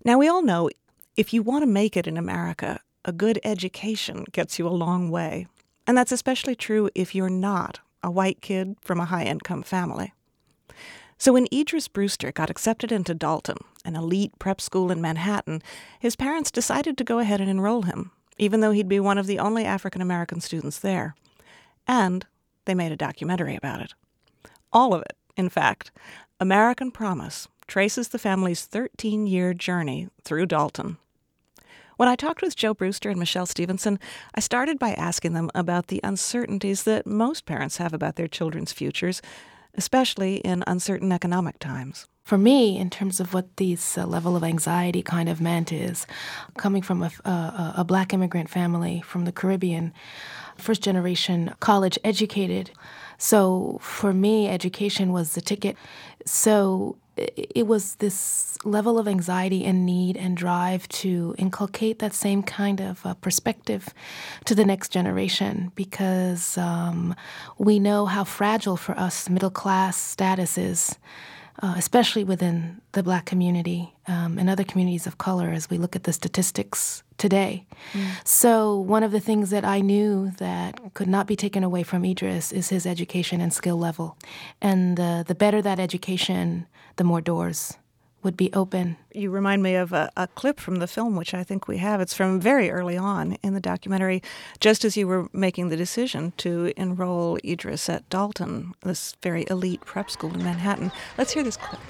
Now, we all know if you want to make it in America, a good education gets you a long way. And that's especially true if you're not a white kid from a high-income family. So when Idris Brewster got accepted into Dalton, an elite prep school in Manhattan, his parents decided to go ahead and enroll him, even though he'd be one of the only African-American students there. And they made a documentary about it. All of it, in fact. American Promise traces the family's 13-year journey through Dalton. When I talked with Joe Brewster and Michelle Stevenson, I started by asking them about the uncertainties that most parents have about their children's futures, especially in uncertain economic times. For me, in terms of what this level of anxiety kind of meant is, coming from a Black immigrant family from the Caribbean, first generation college educated. So for me, education was the ticket. So it was this level of anxiety and need and drive to inculcate that same kind of perspective to the next generation, because we know how fragile for us middle class status is, especially within the Black community and other communities of color as we look at the statistics today. So one of the things that I knew that could not be taken away from Idris is his education and skill level. And the better that education, the more doors would be open. You remind me of a clip from the film, which I think we have. It's from very early on in the documentary, just as you were making the decision to enroll Idris at Dalton, this very elite prep school in Manhattan. Let's hear this clip.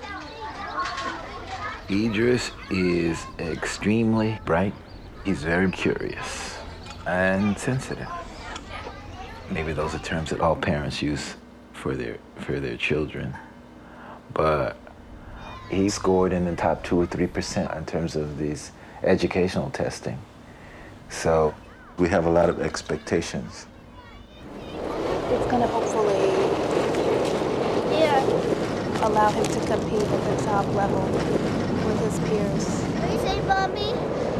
Idris is extremely bright. He's very curious and sensitive. Maybe those are terms that all parents use for their children. But he scored in the top 2 or 3% in terms of these educational testing. So we have a lot of expectations. It's going to hopefully allow him to compete at the top level with his peers. What did you say, Bobby?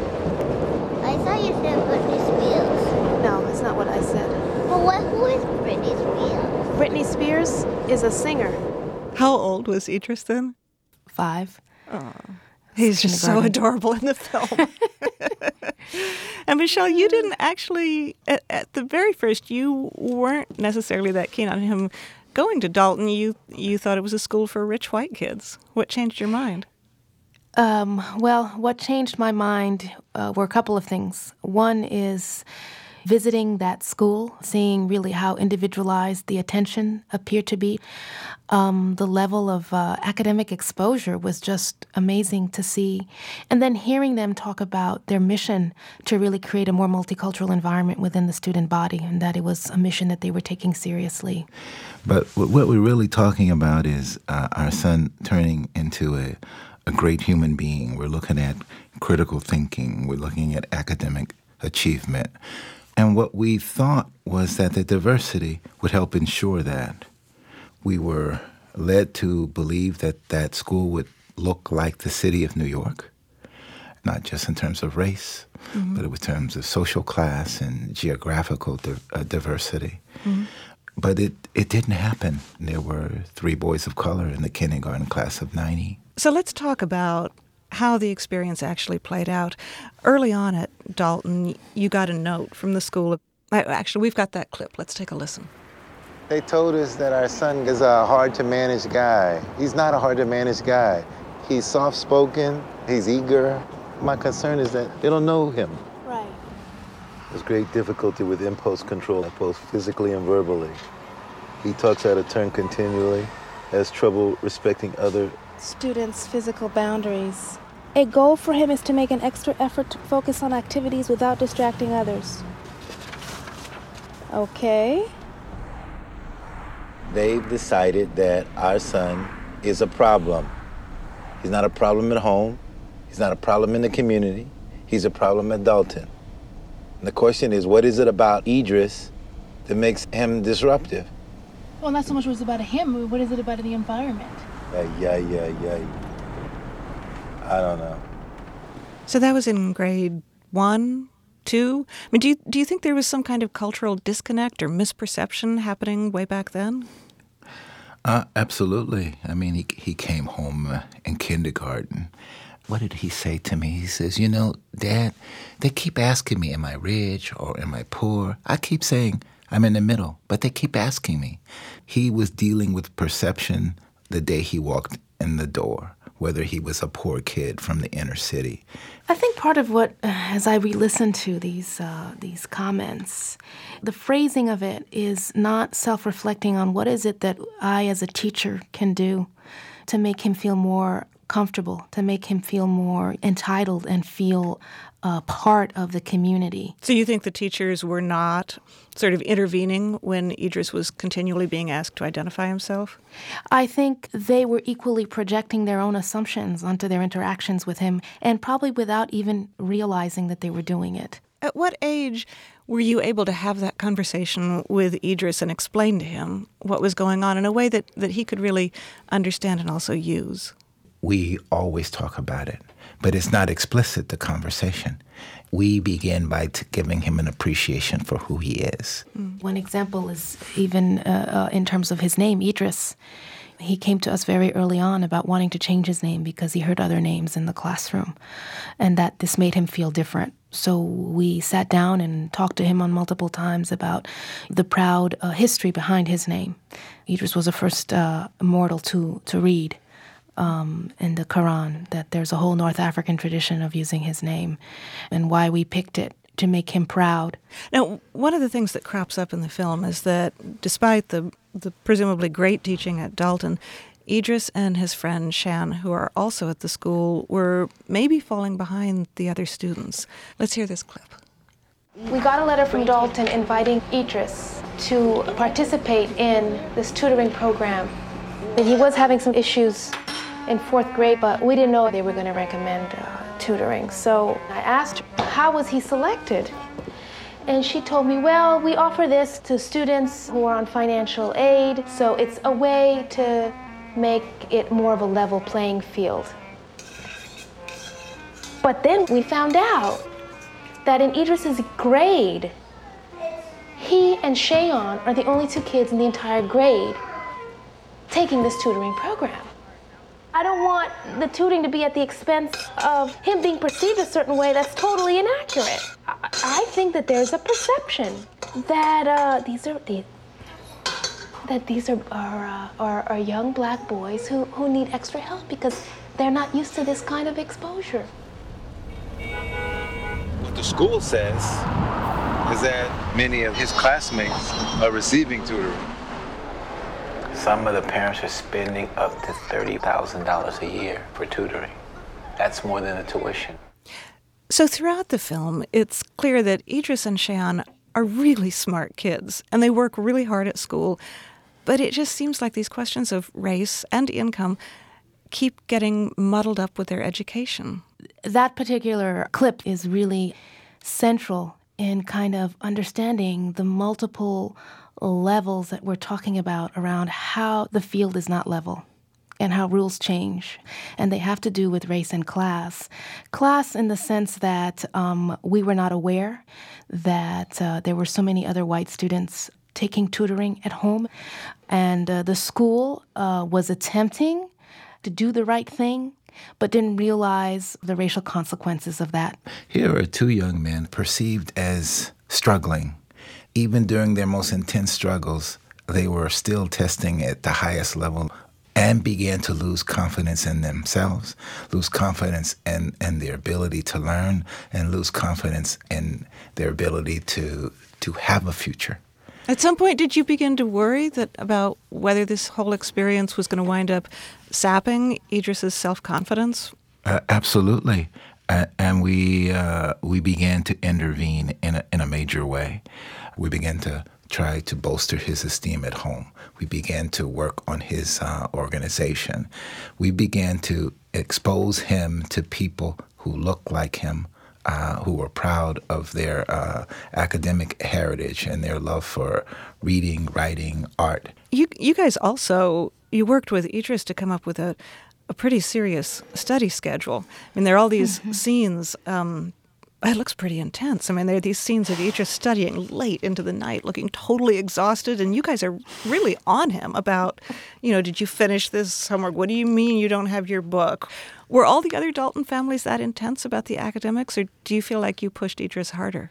I thought you said Britney Spears. No, that's not what I said. But who is Britney Spears? Britney Spears is a singer. How old was Idris then? 5. Oh, he's just so adorable in the film. And Michelle, you didn't actually, at the very first, you weren't necessarily that keen on him going to Dalton. You thought it was a school for rich white kids. What changed your mind? Well, what changed my mind were a couple of things. One is visiting that school, seeing really how individualized the attention appeared to be. The level of academic exposure was just amazing to see. And then hearing them talk about their mission to really create a more multicultural environment within the student body, and that it was a mission that they were taking seriously. But what we're really talking about is our son turning into a great human being. We're looking at critical thinking. We're looking at academic achievement. And what we thought was that the diversity would help ensure that. We were led to believe that that school would look like the city of New York, not just in terms of race, but in terms of social class and geographical diversity. But it didn't happen. There were 3 boys of color in the kindergarten class of 90. So let's talk about how the experience actually played out. Early on at Dalton, you got a note from the school. Actually, we've got that clip. Let's take a listen. They told us that our son is a hard-to-manage guy. He's not a hard-to-manage guy. He's soft-spoken. He's eager. My concern is that they don't know him. Right. There's great difficulty with impulse control, both physically and verbally. He talks out of turn continually, has trouble respecting other students' physical boundaries. A goal for him is to make an extra effort to focus on activities without distracting others. Okay. They've decided that our son is a problem. He's not a problem at home. He's not a problem in the community. He's a problem at Dalton. And the question is, what is it about Idris that makes him disruptive? Well, not so much what it's about him. What is it about the environment? Yeah. I don't know. So that was in grade 1, 2? I mean, do you think there was some kind of cultural disconnect or misperception happening way back then? Absolutely. I mean, he came home in kindergarten What did he say to me? He says, you know, Dad, they keep asking me, am I rich or am I poor? I keep saying I'm in the middle, but they keep asking me. He was dealing with perception the day he walked in the door, whether he was a poor kid from the inner city. I think part of what, as I re-listen to these comments, the phrasing of it is not self-reflecting on what is it that I as a teacher can do to make him feel more comfortable, to make him feel more entitled and feel part of the community. So you think the teachers were not sort of intervening when Idris was continually being asked to identify himself? I think they were equally projecting their own assumptions onto their interactions with him, and probably without even realizing that they were doing it. At what age were you able to have that conversation with Idris and explain to him what was going on in a way that he could really understand and also use? We always talk about it, but it's not explicit, the conversation. We begin by giving him an appreciation for who he is. One example is even in terms of his name, Idris. He came to us very early on about wanting to change his name because he heard other names in the classroom and that this made him feel different. So we sat down and talked to him on multiple times about the proud history behind his name. Idris was the first mortal to read in the Quran, that there's a whole North African tradition of using his name, and why we picked it to make him proud. Now, one of the things that crops up in the film is that despite the presumably great teaching at Dalton, Idris and his friend Shan, who are also at the school, were maybe falling behind the other students. Let's hear this clip. We got a letter from Dalton inviting Idris to participate in this tutoring program. And he was having some issues in 4th grade, but we didn't know they were going to recommend tutoring. So I asked her, how was he selected? And she told me, well, we offer this to students who are on financial aid, so it's a way to make it more of a level playing field. But then we found out that in Idris's grade, he and Shayon are the only 2 kids in the entire grade taking this tutoring program. I don't want the tutoring to be at the expense of him being perceived a certain way that's totally inaccurate. I think that there's a perception that these are young black boys who need extra help because they're not used to this kind of exposure. What the school says is that many of his classmates are receiving tutoring. Some of the parents are spending up to $30,000 a year for tutoring. That's more than the tuition. So throughout the film, it's clear that Idris and Shayan are really smart kids, and they work really hard at school. But it just seems like these questions of race and income keep getting muddled up with their education. That particular clip is really central in kind of understanding the multiple levels that we're talking about around how the field is not level and how rules change. And they have to do with race and class. Class in the sense that we were not aware that there were so many other white students taking tutoring at home. And the school was attempting to do the right thing, but didn't realize the racial consequences of that. Here are 2 young men perceived as struggling. Even during their most intense struggles, they were still testing at the highest level and began to lose confidence in themselves, lose confidence in their ability to learn, and lose confidence in their ability to have a future. At some point, did you begin to worry about whether this whole experience was going to wind up sapping Idris's self-confidence? Absolutely. And we began to intervene in a major way. We began to try to bolster his esteem at home. We began to work on his organization. We began to expose him to people who look like him, who were proud of their academic heritage and their love for reading, writing, art. You guys also, you worked with Idris to come up with a pretty serious study schedule. I mean, there are all these scenes It looks pretty intense. I mean, there are these scenes of Idris studying late into the night, looking totally exhausted, and you guys are really on him about, did you finish this homework? What do you mean you don't have your book? Were all the other Dalton families that intense about the academics, or do you feel like you pushed Idris harder?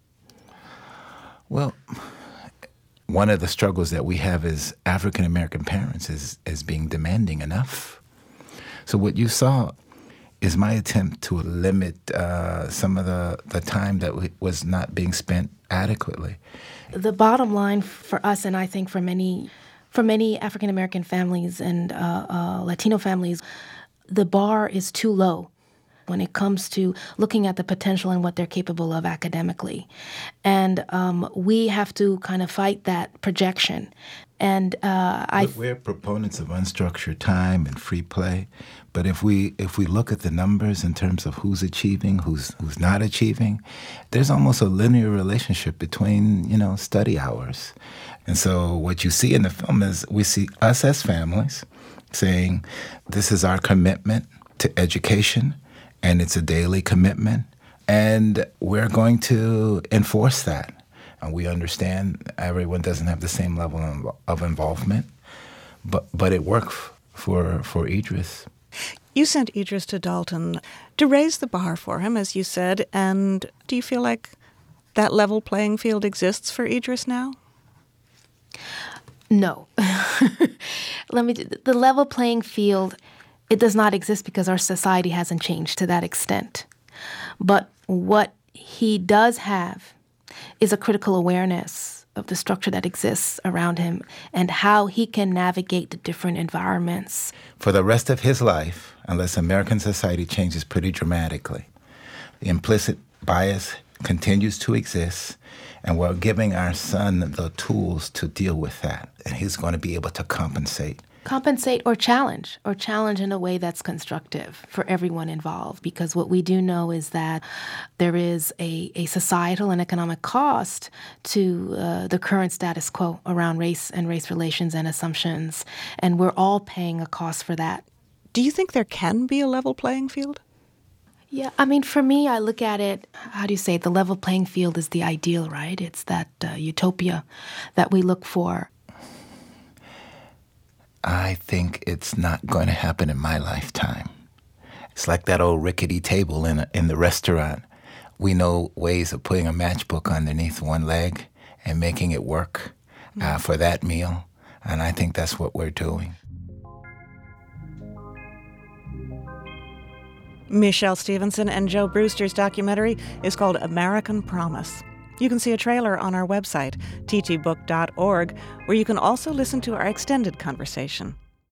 Well, one of the struggles that we have as African-American parents is being demanding enough. So what you saw is my attempt to limit some of the time that was not being spent adequately. The bottom line for us, and I think for many African American families and Latino families, the bar is too low when it comes to looking at the potential and what they're capable of academically. And we have to kind of fight that projection. And we're proponents of unstructured time and free play, but if we look at the numbers in terms of who's achieving, who's not achieving, there's almost a linear relationship between study hours. And so what you see in the film is we see us as families saying this is our commitment to education, and it's a daily commitment, and we're going to enforce that. And we understand everyone doesn't have the same level of involvement, but it worked for Idris. You sent Idris to Dalton to raise the bar for him, as you said, and do you feel like that level playing field exists for Idris now? No. The level playing field, it does not exist because our society hasn't changed to that extent. But what he does have is a critical awareness of the structure that exists around him and how he can navigate the different environments. For the rest of his life, unless American society changes pretty dramatically, the implicit bias continues to exist, and we're giving our son the tools to deal with that, and he's going to be able to compensate or challenge in a way that's constructive for everyone involved. Because what we do know is that there is a societal and economic cost to the current status quo around race and race relations and assumptions, and we're all paying a cost for that. Do you think there can be a level playing field? Yeah, I mean, for me, I look at it, the level playing field is the ideal, right? It's that utopia that we look for. I think it's not going to happen in my lifetime. It's like that old rickety table in the restaurant. We know ways of putting a matchbook underneath one leg and making it work for that meal, and I think that's what we're doing. Michelle Stevenson and Joe Brewster's documentary is called American Promise. You can see a trailer on our website, ttbook.org, where you can also listen to our extended conversation.